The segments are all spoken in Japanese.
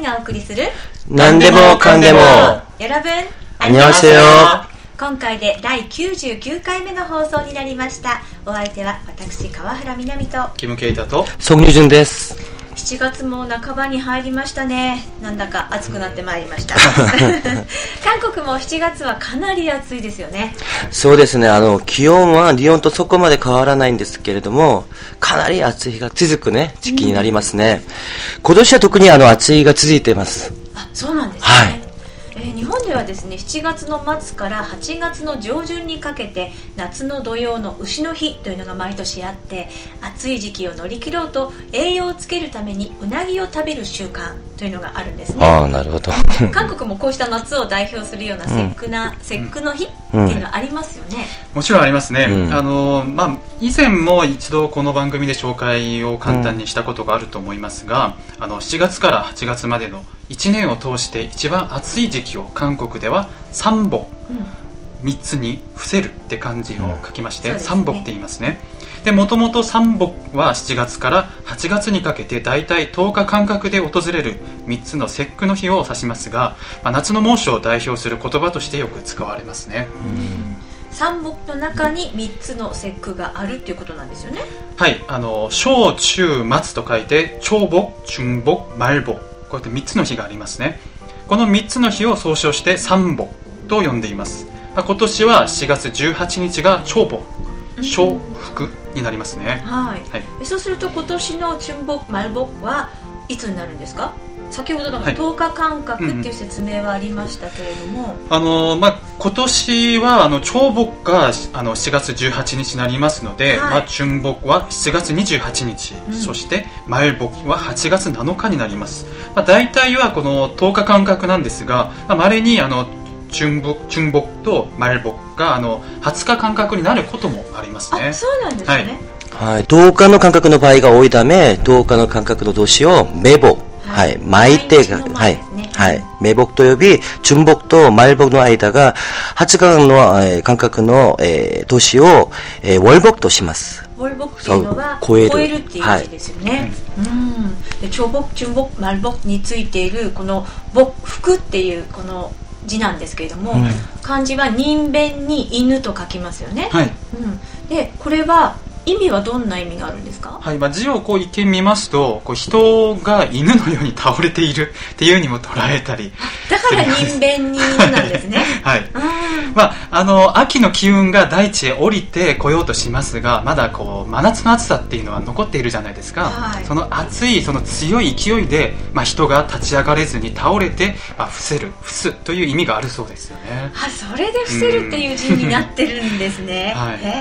がお送りする何でもかんでも 여러분 안녕하세요。 今回で第99回目の放送になりました。お相手は私川原みなみとキムケイタとソンユジュンです。 7月も半ばに入りましたね。なんだか暑くなってまいりました韓国も7月はかなり暑いですよね。 そうですね。気温は日本とそこまで変わらないんですけれども、かなり暑い日が続くね時期になりますね。今年は特に暑い日が続いています。 あ、そうなんですね。 はい。 日本ではですね、7月の末から8月の上旬にかけて夏の土用の丑の日というのが毎年あって、暑い時期を乗り切ろうと栄養をつけるためにうなぎを食べる習慣というのがあるんですね。 ああ、なるほど。 韓国もこうした夏を代表するような節句の日っていうのはありますよね。 もちろんありますね。以前も一度この番組で紹介を簡単にしたことがあると思いますが、7月から8月までの1年を通して一番暑い時期を韓国では三木、3つに伏せるって漢字を書きまして、三木って言いますね。で、もともと三木は7月から8月にかけてだいたい10日間隔で訪れる3つの節句の日を指しますが、夏の猛暑を代表する言葉としてよく使われますね。 三木の中に3つの節句があるっていうことなんですよね。 はい、小中末と書いて長木、中木、丸木、こうやって3つの日がありますね。この3つの日を総称して三木と呼んでいます。今年は7月18日が長木、小福になりますね。 はい。そうすると今年の中木、丸木はいつになるんですか？先ほどの10日間隔っていう説明はありましたけれども、 今年は長木が7月18日になりますので、中木は7月28日、そして丸木は8月7日になります。大体はこの10日間隔なんですが、稀に中木と丸木が20日間隔になることもありますね。 あ、そうなんですね。 はい、10日の間隔の場合が多いため、10日の間隔の動詞を名木、巻いてが、名木と呼び、中木と丸木の間が8日の間隔の動詞を월복とします。 월복っていうのは超えるっていう意味ですよね。で、長木、中木、丸木についているこの木、福っていうこの字なんですけれども、漢字は人弁に犬と書きますよね。で、これは意味はどんな意味があるんですか？ 字を一見見ますと、人が犬のように倒れているっていうにも捉えたり、 だから人弁に犬なんですね。 はい。秋の機運が大地へ降りてこようとしますが、まだ真夏の暑さっていうのは残っているじゃないですか。その暑い、その強い勢いで、人が立ち上がれずに倒れて、伏せる、伏すという意味があるそうですよね。 それで伏せるっていう字になってるんですね。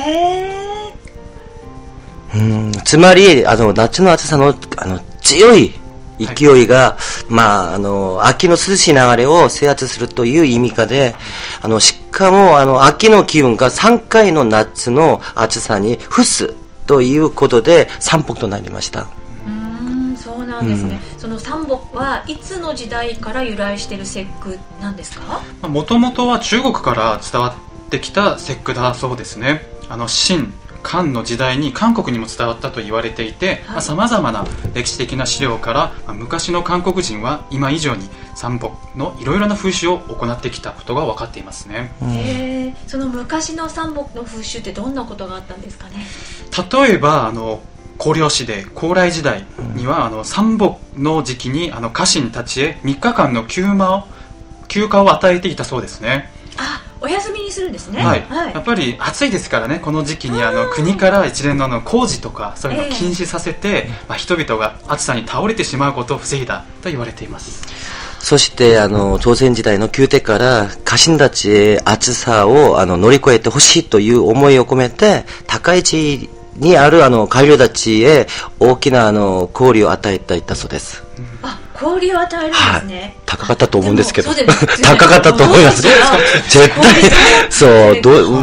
つまり夏の暑さの強い勢いが、秋の涼しい流れを制圧するという意味かで、しかも秋の気温が3回の夏の暑さに伏すということで三木となりました。 そうなんですね。その三木はいつの時代から由来している節句なんですか？ もともとは中国から伝わってきた節句だそうですね。秦漢の時代に韓国にも伝わったと言われていて、さまざまな歴史的な資料から、昔の韓国人は今以上に三木のいろいろな風習を行ってきたことが分かっていますね。 その昔の三木の風習ってどんなことがあったんですかね？ 例えば光陵史で高麗時代には三木の時期に家臣たちへ3日間の休暇を与えていたそうですね。 お休みにするんですね。 やっぱり暑いですからね、この時期に国から一連の工事とかそういうのを禁止させて、人々が暑さに倒れてしまうことを防いだと言われています。 そして朝鮮時代の宮廷から家臣たちへ暑さを乗り越えてほしいという思いを込めて、高い地位にある官僚たちへ大きな氷を与えていたそうです。 氷を与えるんですね。 高かったと思うんですけど。高かったと思います。絶対。そう、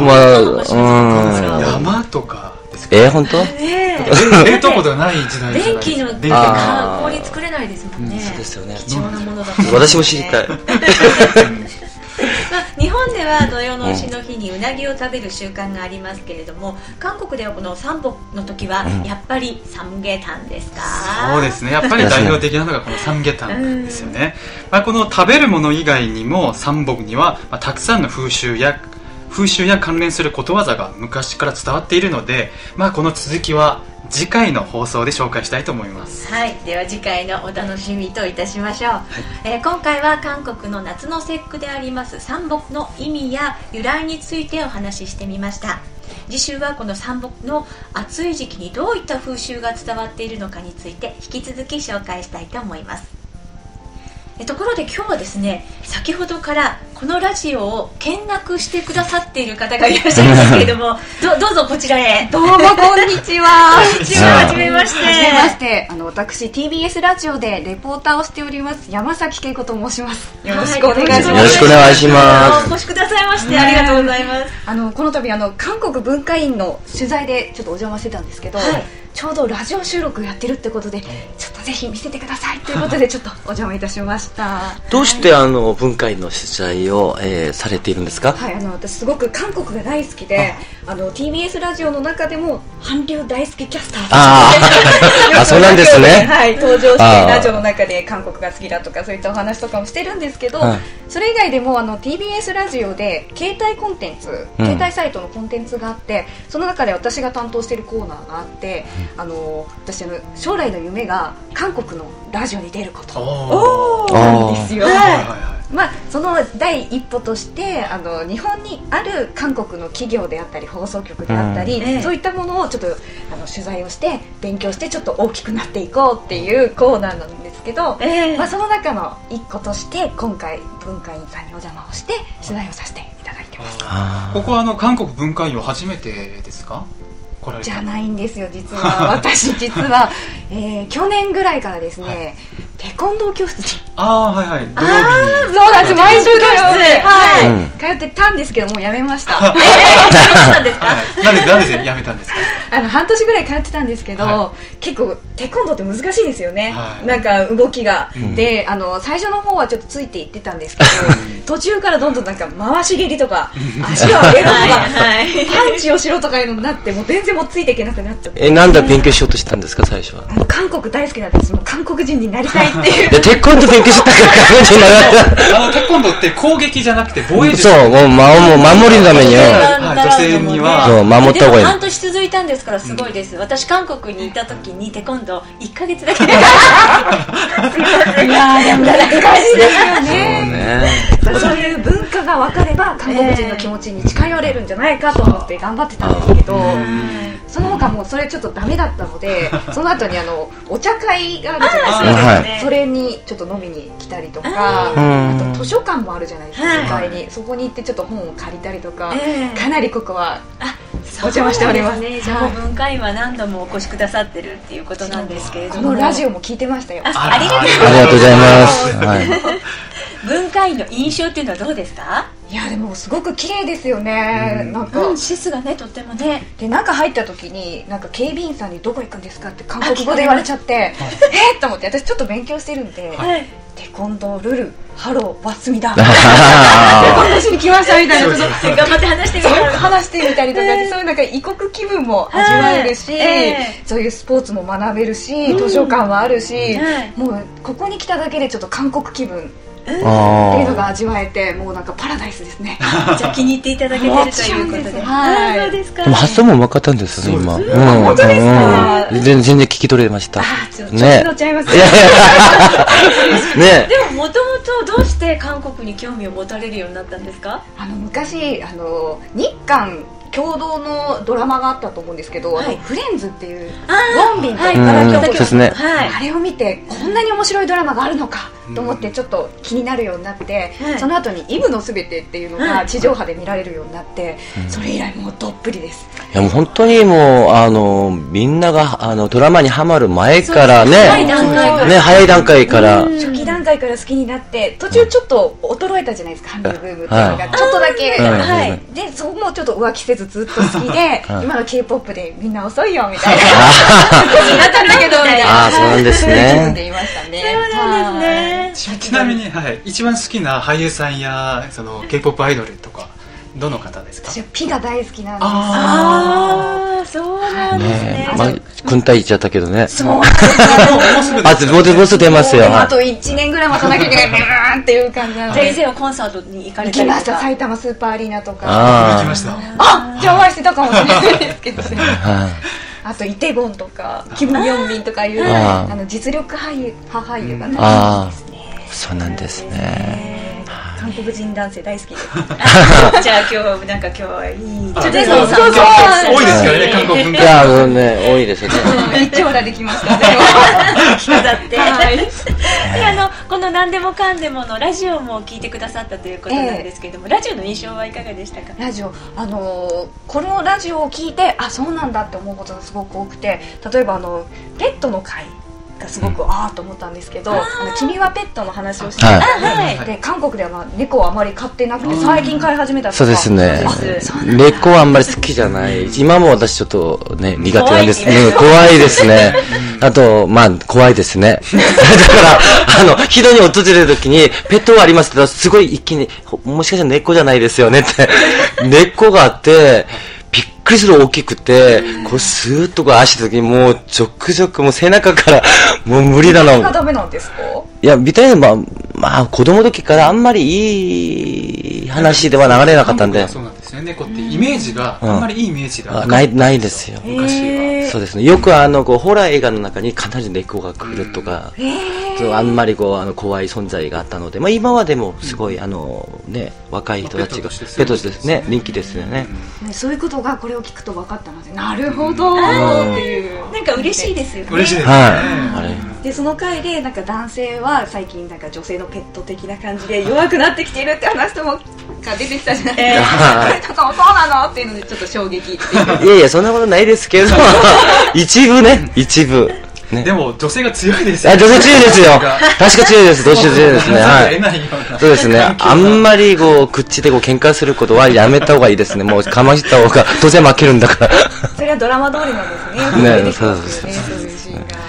山とかですか？本当？ 冷凍庫ではない時代ですね。 電気の氷作れないですもんね。 そうですよね。 貴重なものだと。 私も知りたい。 日本では土用の丑の日にうなぎを食べる習慣がありますけれども、韓国ではこの三木の時はやっぱりサムゲタンですか？ そうですね、やっぱり代表的なのがこのサムゲタンですよね。この食べるもの以外にも三木にはたくさんの風習や関連することわざが昔から伝わっているので、この続きは次回の放送で紹介したいと思います。 はい、では次回のお楽しみといたしましょう。今回は韓国の夏の節句であります三木の意味や由来についてお話ししてみました。次週はこの三木の暑い時期にどういった風習が伝わっているのかについて引き続き紹介したいと思います。ところで今日はですね、先ほどからこのラジオを見学してくださっている方がいらっしゃいますけれどもどうぞこちらへ。 どうもこんにちは。 こんにちは。はじめまして。 はじめまして。私 TBS ラジオでレポーターをしております山崎恵子と申します。よろしくお願いします。 よろしくお願いします。 お越しくださいましてありがとうございます。 この度韓国文化院の取材でちょっとお邪魔してたんですけど、ちょうどラジオ収録やってるってことで、ちょっとぜひ見せてくださいということでちょっとお邪魔いたしました。 どうして文化院の取材を、されているんですか？ はい、私すごく韓国が大好きで、TBS ラジオの中でも韓流大好きキャスターそうなんですね。 はい、登場してラジオの中で韓国が好きだとかそういったお話とかもしてるんですけど、それ以外でもTBS ラジオで携帯コンテンツ、携帯サイトのコンテンツがあって、その中で私が担当しているコーナーがあって、私将来の夢が韓国のラジオに出ることなんですよ。その第一歩として日本にある韓国の企業であったり放送局であったり、そういったものをちょっと取材をして勉強してちょっと大きくなっていこうっていうコーナーなんですけど、その中の一個として今回文化院さんにお邪魔をして取材をさせていただいてます。 ここは韓国文化院は初めてですか？ じゃないんですよ。実は私去年ぐらいからですね、テコンドー教室に土曜日にそうなんです。毎週土曜日通ってたんですけどもうやめました。 なんでやめたんですか？ 半年ぐらい通ってたんですけど、結構テコンドーって難しいですよね。なんか動きが、で最初の方はちょっとついていってたんですけど途中からどんどんなんか回し蹴りとか足を上げろとかパンチをしろとかいうのになって、もう全然もうついていけなくなっちゃって。 なんで勉強しようとしたんですか最初は？ 韓国大好きなんです。もう韓国人になりたいっていう。 テコンドー勉強したから韓国人にならない。 テコンドーって攻撃じゃなくて防衛術。 そう、もう守りのために女性には守った方がいい。 半年続いたんですからすごいです。私韓国にいた時にテコンドー1ヶ月だけ。いやでも難しいですよね。そういう文化が分かれば韓国人の気持ちに近寄れるんじゃないかと思って頑張ってたんですけど、その他もうそれちょっとダメだったので、その後にお茶会があるじゃないですか。それにちょっと飲みに来たりとか、あと図書館もあるじゃないですか。2階にそこに行ってちょっと本を借りたりとか、かなりここはお邪魔しておりますね。 じゃあ文化院は何度もお越しくださってるっていうことなんですけれども、 このラジオも聞いてましたよ。 ありがとうございます。 文化院の印象っていうのはどうですか？ いやでもすごく綺麗ですよね。なんか施設がねとってもね。 で中入った時になんか警備員さんにどこ行くんですかって韓国語で言われちゃって、と思って私ちょっと勉強してるんで、テコンドールルハローバスミダ私に来ましたみたいなこと頑張って話してみたりとかで、そういうなんか異国気分も味わえるし、そういうスポーツも学べるし、図書館もあるし、もうここに来ただけでちょっと韓国気分っていうのが味わえて、もうなんかパラダイスですね。 じゃあ気に入っていただけてるということで。そうですか。 でも発想もうまかったんですよね今。 本当ですか？ 全然聞き取れました。 ね。乗っちゃいますね。 でももともとどうして韓国に興味を持たれるようになったんですか？ 昔日韓共同のドラマがあったと思うんですけど、フレンズっていうウォンビンとからあれを見てこんなに面白いドラマがあるのかと思ってちょっと気になるようになって、その後にイブのすべてっていうのが地上波で見られるようになって、それ以来もうどっぷりです。 いやもう本当にもうみんながドラマにハマる前からね、早い段階から初期段階から好きになって、途中ちょっと衰えたじゃないですか、韓流ブームっていうのがちょっとだけ、でそこもちょっと浮気せずずっと好きで、今の K-POP でみんな遅いよみたいな感じになったんだけどみたいな、 そうなんですね。 で言いましたね。 そうなんですね。 ちなみに、はい、一番好きな俳優さんやその K-POP アイドルとかどの方ですか？ 私はピが大好きなんです。 ああ、そうなんですね。 まあ、軍隊行っちゃったけどね。 そう。 もうすぐですよね。 もうすぐ出ますよ。 あと1年ぐらい待たなきゃいけないビーンっていう感じなので。 先生はコンサートに行かれたりとか？ 行きました。埼玉スーパーアリーナとか。 行きました。 あ、じゃあお会いしてたかもしれないですけどね。あとイテゴンとかキム・ヨンビンとかいう実力俳優が大好きですね。 そうなんですね。 韓国人男性大好きです。 じゃあ今日はいい。 多いですからね、韓国文化。 いや、ね、多いですよね。 一長羅できましたね。 着飾って。この何でもかんでものラジオも聞いてくださったということなんですけれども、ラジオの印象はいかがでしたか？ ラジオ、このラジオを聞いて、あ、そうなんだって思うことがすごく多くて、例えばペットの会がすごくあーと思ったんですけど、君はペットの話をして、で韓国では猫をあまり飼ってなくて最近飼い始めたとか。 そうですね。猫はあんまり好きじゃない。今も私ちょっとね苦手なんですね。怖いですね。あとまあ怖いですね。だから人に訪れる時にペットはありますけど、すごい一気にもしかしたら猫じゃないですよねって猫があって。びっくりする大きくて、こうスーッとこう足した時にもうジョクジョクもう背中からもう無理だな。 何がダメなんですか？ いや、みたいな、まあ子供の時からあんまりいい話では流れなかったんで。 そうなんですね。猫ってイメージが、あんまりいいイメージがないですよ。 昔は。 そうですね。よくこうホラー映画の中に必ず猫が来るとか、あんまり怖い存在があったので、まあ今はでもすごいね、若い人たちがペットとしてですね、人気ですよね。 そういうことがこれを聞くと分かったので、なるほどっていう。 なんか嬉しいですよね。 嬉しいですね。 でその回でなんか男性は最近なんか女性のペット的な感じで弱くなってきているって話ともが出てきたじゃないですか。なんかそうなのっていうのでちょっと衝撃っていう。 いやいやそんなことないですけど一部ね。 でも女性が強いですよ。 女性強いですよ。確か強いです。どうしよう強いですね。はい。そうですね。あんまり口で喧嘩することはやめた方がいいですね。もうかました方が当然負けるんだから。 それはドラマ通りなんですね。そうですね。そういうシーンが。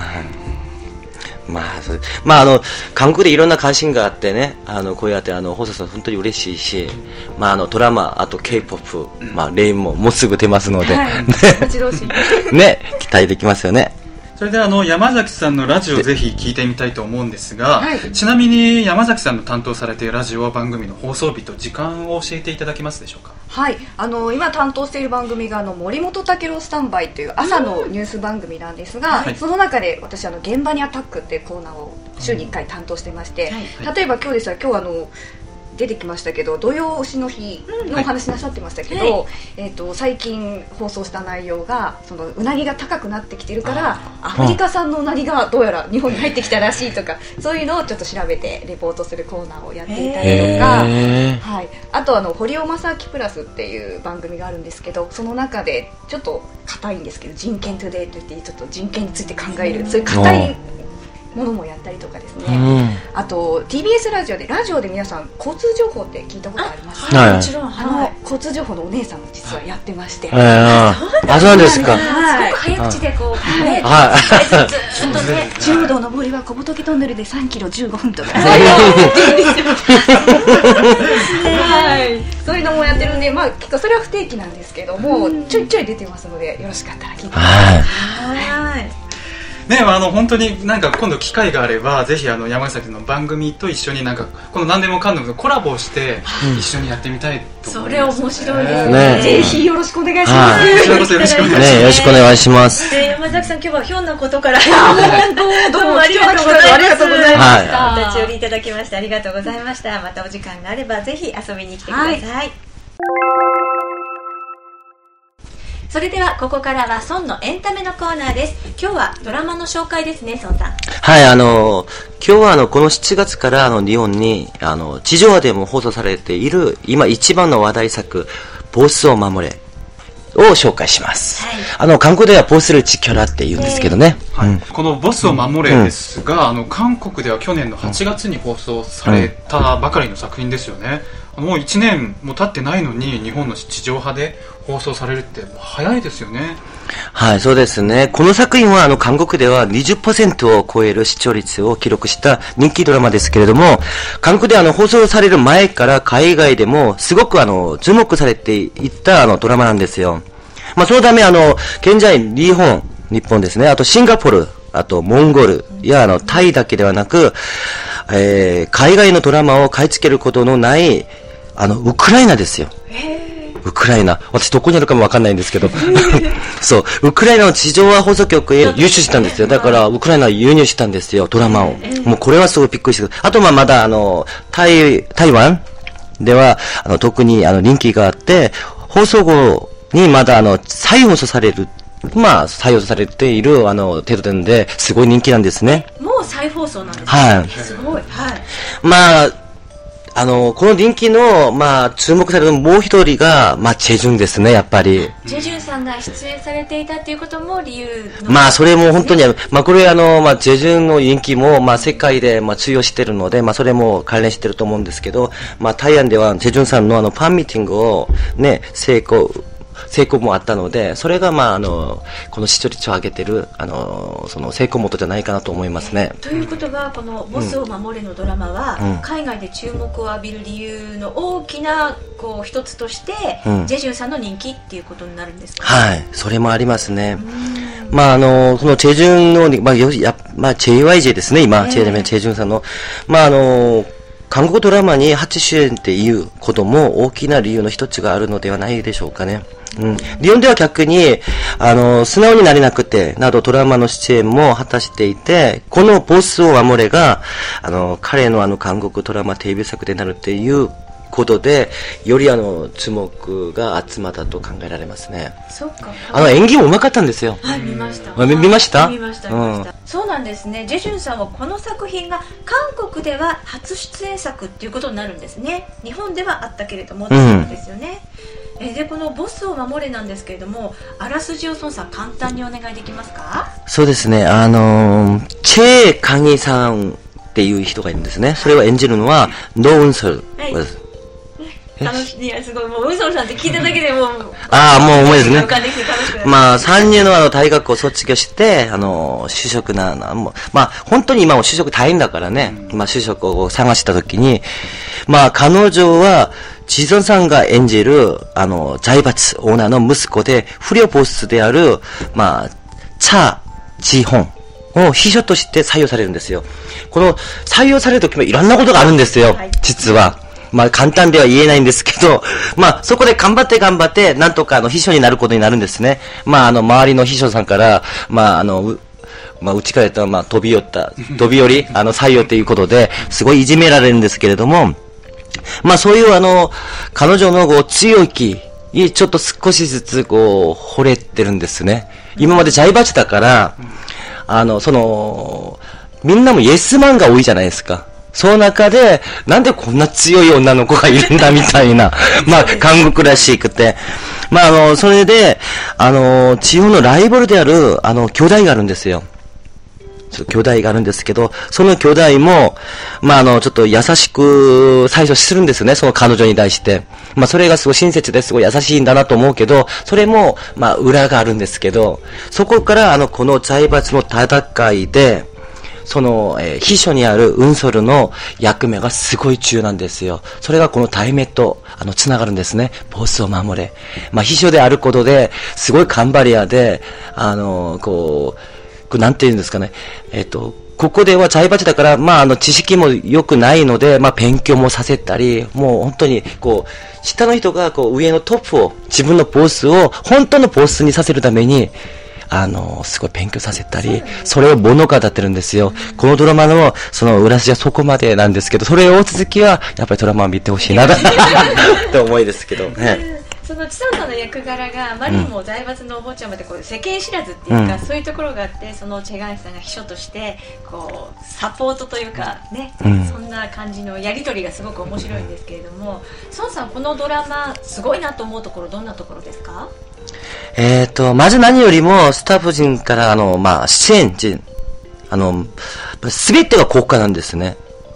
韓国でいろんな関心があってね、こうやって放送さん本当に嬉しいし、ドラマ、あと K-POP、レインもうすぐ出ますので、ね、期待できますよね。 それで山崎さんのラジオをぜひ聞いてみたいと思うんですが、ちなみに山崎さんの担当されているラジオ番組の放送日と時間を教えていただけますでしょうか？ はい、今担当している番組が森本武郎スタンバイという朝のニュース番組なんですが、その中で私現場にアタックっていうコーナーを週に1回担当してまして、例えば今日ですが今日出てきましたけど土曜牛の日のお話なさってましたけど、最近放送した内容がそのうなぎが高くなってきてるからアフリカ産のうなぎがどうやら日本に入ってきたらしいとか、そういうのをちょっと調べてレポートするコーナーをやっていたりとか、はい、あと堀尾正明プラスっていう番組があるんですけど、その中でちょっと硬いんですけど人権トゥデイといってちょっと人権について考える、そういう硬いものもやったりとかですね、あと TBS ラジオで皆さん交通情報って聞いたことありますか？ もちろん、 交通情報のお姉さんも実はやってまして、 そうなんですか。 すごく早口でずっとね、 中道上りは小仏トンネルで3キロ15分とかそういうのもやってるんで、結構それは不定期なんですけども、ちょいちょい出てますのでよろしかったら聞いてください。 ね、本当に今度機会があればぜひ山崎の番組と一緒にこの何でもかんでもコラボして一緒にやってみたいと思います。 それ面白いですね。 ぜひよろしくお願いします。 こちらこそよろしくお願いします。 よろしくお願いします。 山崎さん今日はひょんなことからどうもありがとうございました。 お立ち寄りいただきましてありがとうございました。またお時間があればぜひ遊びに来てください。それではここからは孫のエンタメのコーナーです。今日はドラマの紹介ですね、孫さん。 はい、今日はこの7月から日本に地上波でも放送されている今一番の話題作ボスを守れを紹介します。韓国ではボスルチキャラって言うんですけどね、 このボスを守れですが、韓国では去年の8月に放送されたばかりの作品ですよね。 もう1年も経ってないのに日本の地上波で放送されるって早いですよね。 はい、そうですね。この作品は韓国では 20% を超える視聴率を記録した人気ドラマですけれども、韓国で放送される前から海外でもすごく注目されていったドラマなんですよ。まあ、そのため現在日本ですね、あとシンガポール、あとモンゴルやタイだけではなく、海外のドラマを買い付けることのないウクライナですよ。ウクライナ。私どこにあるかもわかんないんですけど。そう。ウクライナの地上波放送局へ輸出したんですよ。だから、ウクライナ輸入したんですよ、ドラマを。もうこれはすごいびっくりして。あと、まだ台湾では、特に人気があって、放送後にまだ再放送される。まあ、再放送されている、程度で、すごい人気なんですね。 もう再放送なんですね。 はい。 すごい。はい。 まあ、この人気の、まあ、注目されるもう一人が、まあ、チェジュンですね、やっぱり。 チェジュンさんが出演されていたっていうことも理由の、 まあ、それも本当に、まあ、これまあ、チェジュンの人気も、まあ、世界で、まあ、通用してるので、まあ、それも関連してると思うんですけど、まあ、台湾では、チェジュンさんのファンミーティングを、ね、成功もあったので、それが、まあ、この視聴率を上げてる、その成功元じゃないかなと思いますね。 ということは、このボスを守れのドラマは、海外で注目を浴びる理由の大きな、一つとして、ジェジュンさんの人気っていうことになるんですか？ はい、それもありますね。まあ、このチェジュンの、まあ、JYJ ですね、今、チェジュンさんの、まあ、韓国ドラマに初主演っていうことも大きな理由の一つがあるのではないでしょうかね。日本では逆に、素直になれなくて、などドラマの出演も果たしていて、このボスを守れが、彼の韓国ドラマデビュー作でなるっていうことで、より注目が集まったと考えられますね。 そっか。 演技も上手かったんですよ。 はい、見ました。 見ました？ 見ました。そうなんですね。ジェジュンさんはこの作品が韓国では初出演作っていうことになるんですね。日本ではあったけれども、そうですよね。で、このボスを守れなんですけれども、あらすじを孫さん簡単にお願いできますか？そうですね。 チェ・カニさんっていう人がいるんですね。それを演じるのは、ノウンソルです。 いや、すごい、もう、ウンソルさんって聞いただけでもう、 もう思いですね。まあ、3年の大学を卒業して、就職まあ、本当に今も就職大変だからね、まあ、就職を探したときに、まあ、彼女は、ジソンさんが演じる、財閥オーナーの息子で、不良ボスである、まあ、チャ・ジホンを秘書として採用されるんですよ。この採用されるときもいろんなことがあるんですよ、実は。まあ、簡単では言えないんですけど、まあ、そこで頑張って、なんとか秘書になることになるんですね。まあ、周りの秘書さんから、まあ、打ち返った、まあ、飛び寄り、採用ということで、すごいいじめられるんですけれども、まあ、そういう彼女の強い気にちょっと少しずつ惚れてるんですね。今まで財閥だから、みんなもイエスマンが多いじゃないですか。その中で、なんでこんな強い女の子がいるんだみたいな、まあ、韓国らしくて。まあ、それで、地方のライバルである、兄弟があるんですよ。兄弟があるんですけど、その兄弟も、まあ、ちょっと優しく最初するんですね、その彼女に対して。まあ、それがすごい親切ですごい優しいんだなと思うけど、それも、まあ、裏があるんですけど、そこから、この財閥の戦いで、その、秘書にあるウンソルの役目がすごい重要なんですよ。それがこの題名と、つながるんですね。ボスを守れ。まあ、秘書であることで、すごい頑張り屋で、なんて言うんですかね。ここでは財閥だから、まあ、知識も良くないので、まあ、勉強もさせたり、もう本当に、下の人が、上のトップを、自分のボスを、本当のボスにさせるために、すごい勉強させたり、それを物語ってるんですよ。このドラマの、その裏筋はそこまでなんですけど、それを続きは、やっぱりドラマを見てほしいな、って思いですけど、ね。 そのチソンさんの役柄があまりにも財閥のお坊ちゃまで世間知らずっていうか、そういうところがあって、そのチェガンさんが秘書としてサポートというかね、そんな感じのやり取りがすごく面白いんですけれども、ソンさんこのドラマすごいなと思うところどんなところですか？ まず何よりもスタッフ陣からまあ出演陣すべてが国家なんですね。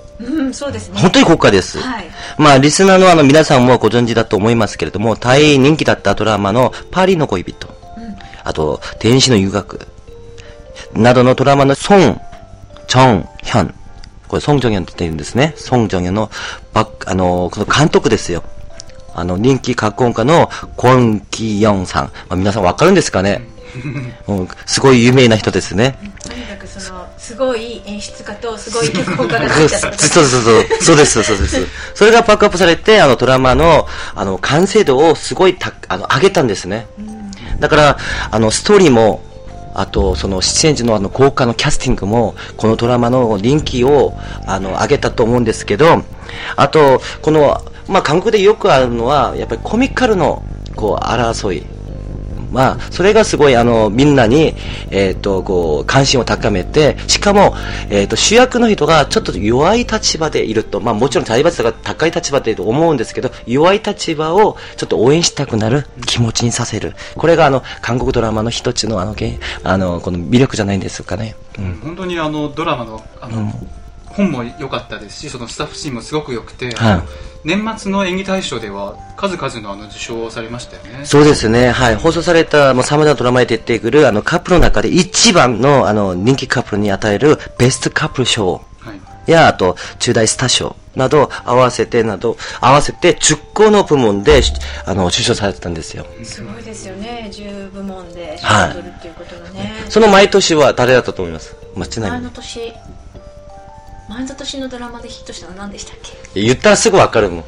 そうですね。 本当に高価です。 はい。 まあ、リスナーの皆さんもご存知だと思いますけれども、大人気だったドラマのパリの恋人、あと、天使の遊学、などのドラマのソン・ジョンヒョン、これソン・ジョンヒョンって言うんですね。ソン・ジョンヒョンの、この監督ですよ。人気脚本家のコン・キヨンさん。まあ、皆さんわかるんですかねすごい有名な人ですね。 とにかくすごい演出家とすごい脚本家が出ちゃったそうです。それがバックアップされて、ドラマの、完成度をすごい上げたんですね。だから、ストーリーも、あと、出演時の豪華のキャスティングも、このドラマの人気を、上げたと思うんですけど、あと、まあ、韓国でよくあるのは、やっぱりコミカルの、争い。まあ、それがすごい、みんなに、関心を高めて、しかも、主役の人がちょっと弱い立場でいると、まあ、もちろん体罰が高い立場でいると思うんですけど、弱い立場をちょっと応援したくなる気持ちにさせる。これが、韓国ドラマの一つの、この魅力じゃないんですかね。 本当にドラマの、本も良かったですし、そのスタッフチームもすごく良くて、年末の演技大賞では数々の受賞をされましたよね。 そうですね。はい。放送された、もう様々なドラマで出てくる、カップルの中で一番の、人気カップルに与えるベストカップル賞。や、あと、中大スター賞など、合わせて10個の部門で、受賞されてたんですよ。 すごいですよね。10部門で賞を取るっていうことがね。 その毎年は誰だったと思います？ちなみに。 前の年のドラマでヒットしたの何でしたっけ？ 言ったらすぐわかるもん。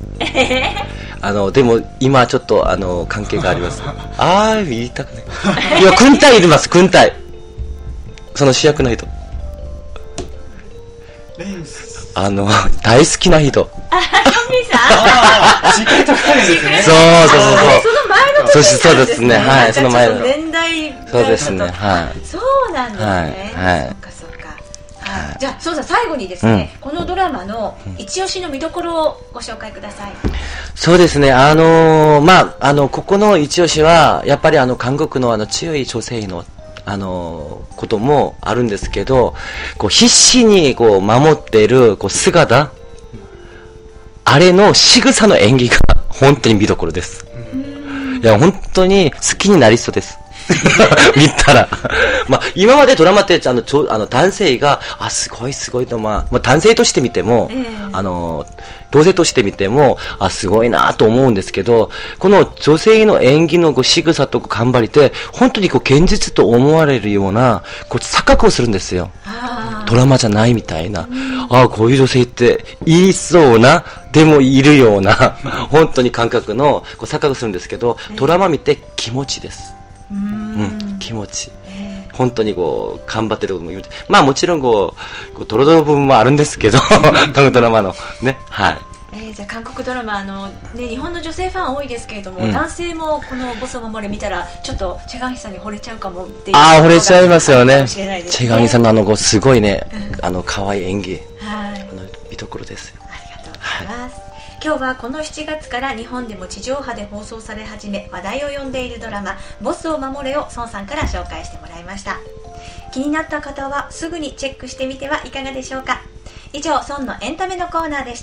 でも今ちょっと関係があります。言いたくない。いや、軍隊います、軍隊。その主役の人。大好きな人。 ヒョンミンさん。 しっかりと深いですね。 そう。その前の年。 そうですね。はい、その前の。 年代。 そうですね。はい。 そうなんですね。はい。じゃあ、そうだ、最後にですね、このドラマの一押しの見どころをご紹介ください。 そうですね、まあ、ここの一押しは、やっぱり韓国の強い女性の、こともあるんですけど、必死に守っている姿、あれの仕草の演技が本当に見どころです。いや、本当に好きになりそうです。見たら。まあ、今までドラマって、男性が、すごいと、まあ、男性として見ても、同性として見ても、すごいなと思うんですけど、この女性の演技の仕草と頑張りて、本当に現実と思われるような、錯覚をするんですよ。ドラマじゃないみたいな。こういう女性って言いそうな、でもいるような、本当に感覚の錯覚するんですけど、ドラマ見て気持ちです。気持ち。本当に頑張ってることも言う。まあもちろんドロドロ部分もあるんですけど、ドラマのね、はい。 じゃあ韓国ドラマ日本の女性ファン多いですけれども、男性もこのボスを守れ見たらちょっとチェガンヒさんに惚れちゃうかもっていう。 惚れちゃいますよね。チェガンヒさんのすごいね、可愛い演技、見どころですよ。 ありがとうございます。今日はこの7月から日本でも地上波で放送され始め話題を呼んでいるドラマ「ボスを守れ」を孫さんから紹介してもらいました。気になった方はすぐにチェックしてみてはいかがでしょうか。以上、孫のエンタメのコーナーでした。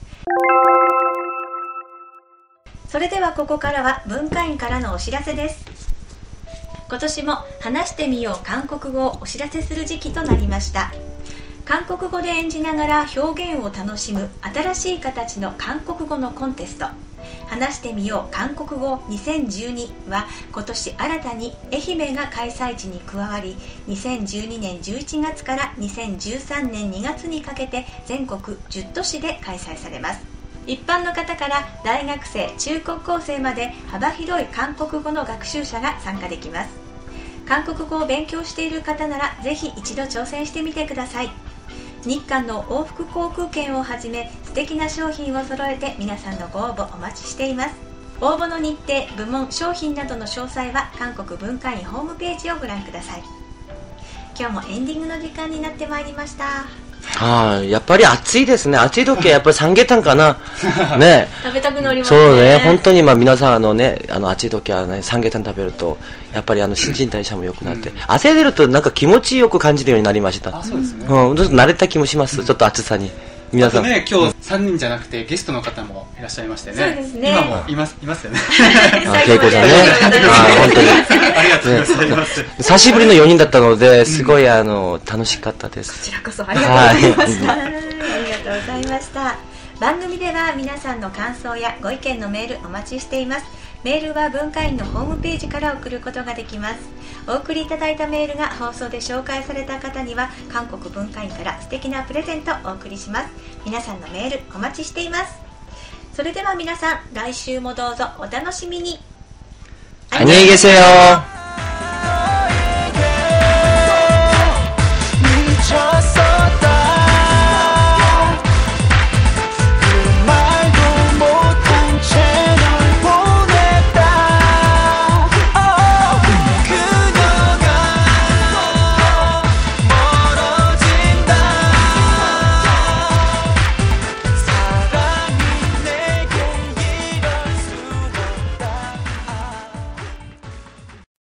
それではここからは文化院からのお知らせです。今年も話してみよう韓国語をお知らせする時期となりました。韓国語で演じながら表現を楽しむ新しい形の韓国語のコンテスト、話してみよう韓国語2012は今年新たに愛媛が開催地に加わり、2012年11月から2013年2月にかけて全国10都市で開催されます。一般の方から大学生、中高校生まで幅広い韓国語の学習者が参加できます。韓国語を勉強している方ならぜひ一度挑戦してみてください。日韓の往復航空券をはじめ素敵な商品を揃えて皆さんのご応募お待ちしています。応募の日程、部門、商品などの詳細は韓国文化院ホームページをご覧ください。今日もエンディングの時間になってまいりました。 やっぱり暑いですね。暑い時はやっぱりサムゲタンかな。ね。 食べたくなりますね。 そうね。本当に皆さん暑い時はね、サムゲタン食べると、やっぱり新陳代謝も良くなって、汗出るとなんか気持ちよく感じるようになりました。 そうですね。 ちょっと慣れた気もします。ちょっと暑さに。 皆さん。 ね、今日3人じゃなくてゲストの方もいらっしゃいましてね。 そうですね。 今もいますよね。 恵子さんね。本当に。 ありがとうございます。 久しぶりの4人だったので、すごい楽しかったです。 こちらこそありがとうございました。 ありがとうございました。番組では皆さんの感想やご意見のメールお待ちしています。メールは文化院のホームページから送ることができます。お送りいただいたメールが放送で紹介された方には韓国文化院から素敵なプレゼントをお送りします。皆さんのメールお待ちしています。それでは皆さん、来週もどうぞお楽しみに。 안녕히 계세요。